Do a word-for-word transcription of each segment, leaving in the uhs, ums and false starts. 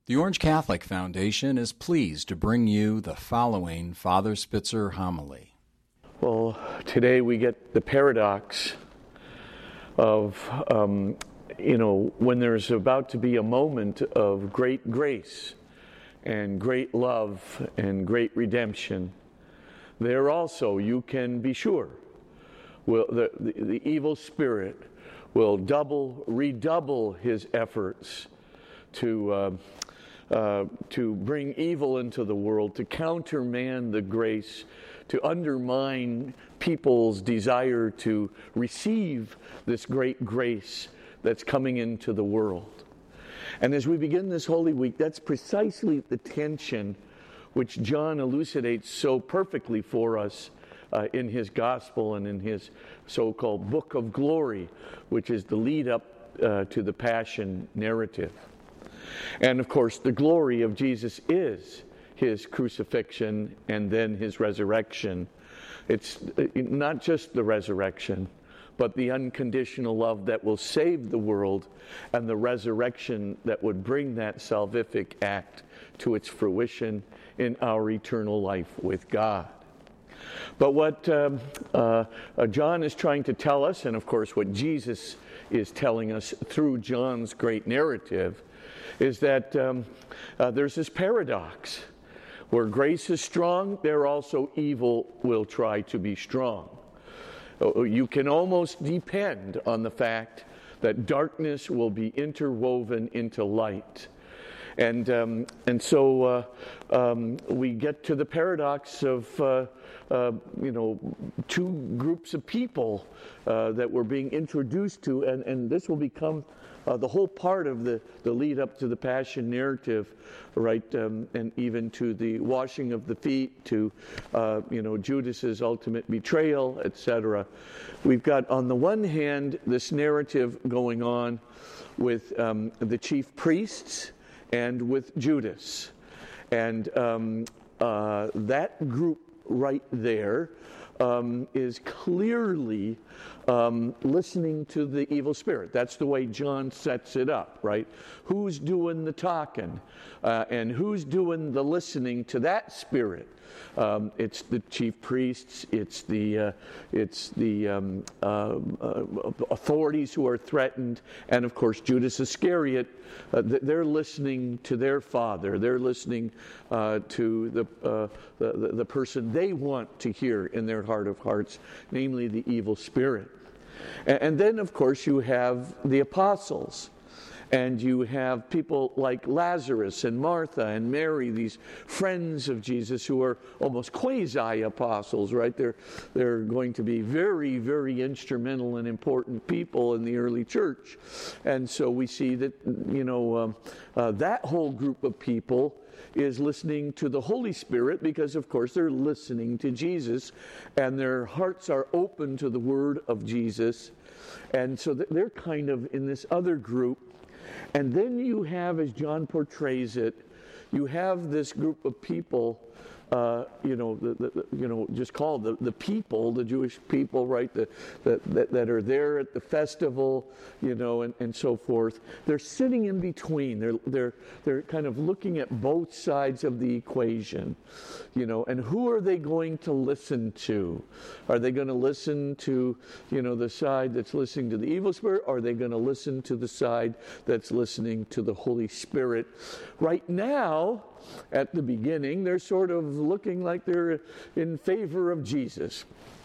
The Orange Catholic Foundation is pleased to bring you the following Father Spitzer homily. Well, today we get the paradox of, um, you know, when there's about to be a moment of great grace and great love and great redemption, there also, you can be sure, will the, the, the evil spirit will double, redouble his efforts to uh, uh, to bring evil into the world, to countermand the grace, to undermine people's desire to receive this great grace that's coming into the world. And as we begin this Holy Week, that's precisely the tension which John elucidates so perfectly for us uh, in his Gospel and in his so-called Book of Glory, which is the lead-up uh, to the Passion narrative. And of course, the glory of Jesus is his crucifixion and then his resurrection. It's not just the resurrection, but the unconditional love that will save the world and the resurrection that would bring that salvific act to its fruition in our eternal life with God. But what um, uh, uh, John is trying to tell us, and of course what Jesus is telling us through John's great narrative, is that um, uh, there's this paradox. Where grace is strong, there also evil will try to be strong. You can almost depend on the fact that darkness will be interwoven into light. And um, and so uh, um, we get to the paradox of, uh, uh, you know, two groups of people uh, that we're being introduced to, and, and this will become Uh, the whole part of the, the lead up to the Passion narrative, right, um, and even to the washing of the feet, to, uh, you know, Judas's ultimate betrayal, et cetera. We've got, on the one hand, this narrative going on with um, the chief priests and with Judas. And um, uh, that group right there um, is clearly Um, listening to the evil spirit. That's the way John sets it up, right? Who's doing the talking? Uh, and who's doing the listening to that spirit? Um, it's the chief priests, it's the uh, it's the um, uh, uh, authorities who are threatened, and of course Judas Iscariot. Uh, they're listening to their father. They're listening uh, to the, uh, the the person they want to hear in their heart of hearts, namely the evil spirit. And, and then, of course, you have the apostles. And you have people like Lazarus and Martha and Mary, these friends of Jesus who are almost quasi-apostles, right? They're, they're going to be very, very instrumental and important people in the early church. And so we see that, you know, um, uh, that whole group of people is listening to the Holy Spirit because, of course, they're listening to Jesus and their hearts are open to the Word of Jesus. And so they're kind of in this other group. And then you have, as John portrays it, you have this group of people, uh, you know, the, the, you know, just called the, the people, the Jewish people, right, the, the, that, that are there at the festival, you know, and, and so forth. They're sitting in between. They're they're they're kind of looking at both sides of the equation, you know. And who are they going to listen to? Are they going to listen to, you know, the side that's listening to the evil spirit? Or are they going to listen to the side that's listening to the Holy Spirit? Right now, at the beginning, they're sort of looking like they're in favor of Jesus.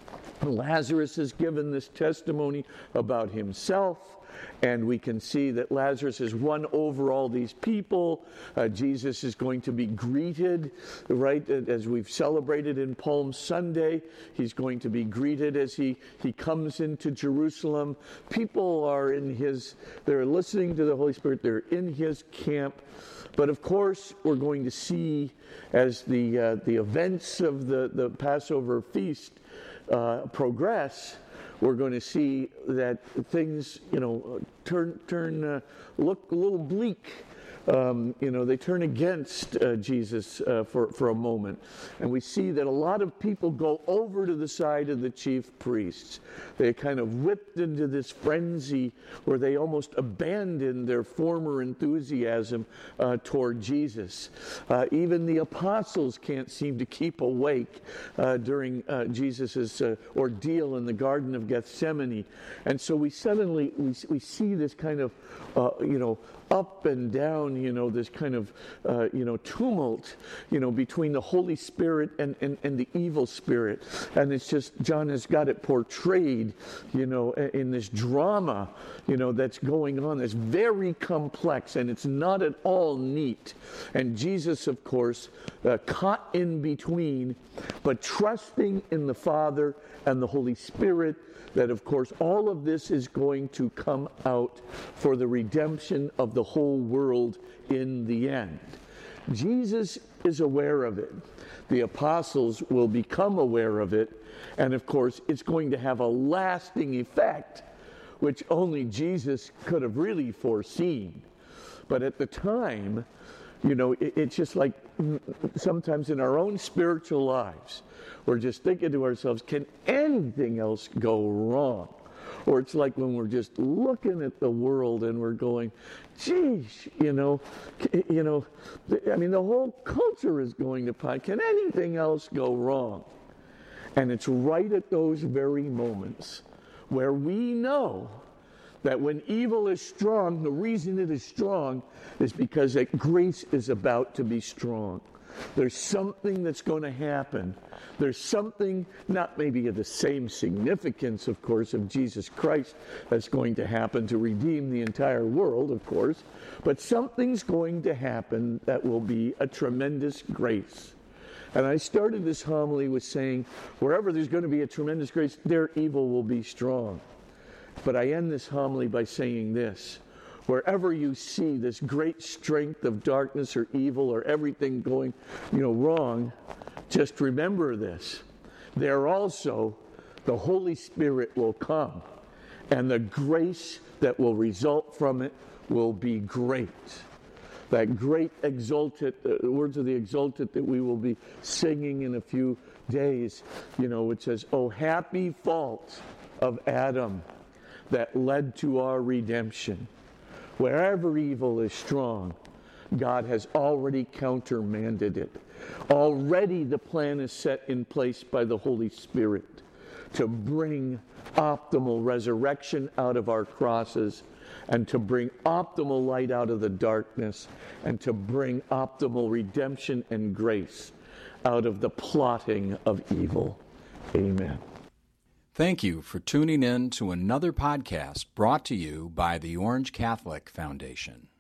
Lazarus has given this testimony about himself, and we can see that Lazarus has won over all these people. Uh, Jesus is going to be greeted, right, as we've celebrated in Palm Sunday. He's going to be greeted as he, he comes into Jerusalem. People are in his, they're listening to the Holy Spirit, they're in his camp. But of course, we're going to see as the uh, the events of the, the Passover feast uh, progress, we're going to see that things, you know, turn turn uh, look a little bleak um, you know, they turn against uh, Jesus uh, for, for a moment. And we see that a lot of people go over to the side of the chief priests. They kind of whipped into this frenzy where they almost abandoned their former enthusiasm uh, toward Jesus. Uh, even the apostles can't seem to keep awake uh, during uh, Jesus' uh, ordeal in the Garden of Gethsemane. And so we suddenly, we, we see this kind of, uh, you know, up and down, you know, this kind of, uh, you know, tumult, you know, between the Holy Spirit and, and, and the evil spirit. And it's just, John has got it portrayed, you know, in this drama, you know, that's going on. It's very complex, and it's not at all neat. And Jesus, of course, uh, caught in between, but trusting in the Father and the Holy Spirit, that, of course, all of this is going to come out for the redemption of the whole world in the end. Jesus is aware of it. The apostles will become aware of it. And, of course, it's going to have a lasting effect, which only Jesus could have really foreseen. But at the time, you know, it, it's just like sometimes in our own spiritual lives, we're just thinking to ourselves, can anything else go wrong? Or it's like when we're just looking at the world and we're going, geez, you know, you know, I mean, the whole culture is going to pot. Can anything else go wrong? And it's right at those very moments where we know that when evil is strong, the reason it is strong is because that grace is about to be strong. There's something that's going to happen. There's something, not maybe of the same significance, of course, of Jesus Christ that's going to happen to redeem the entire world, of course, but something's going to happen that will be a tremendous grace. And I started this homily with saying, wherever there's going to be a tremendous grace, there evil will be strong. But I end this homily by saying this. Wherever you see this great strength of darkness or evil or everything going, you know, wrong, just remember this. There also, the Holy Spirit will come, and the grace that will result from it will be great. That great exultant, the uh, words of the exultant that we will be singing in a few days, you know, which says, "Oh, happy fault of Adam that led to our redemption." Wherever evil is strong, God has already countermanded it. Already the plan is set in place by the Holy Spirit to bring optimal resurrection out of our crosses, and to bring optimal light out of the darkness, and to bring optimal redemption and grace out of the plotting of evil. Amen. Thank you for tuning in to another podcast brought to you by the Orange Catholic Foundation.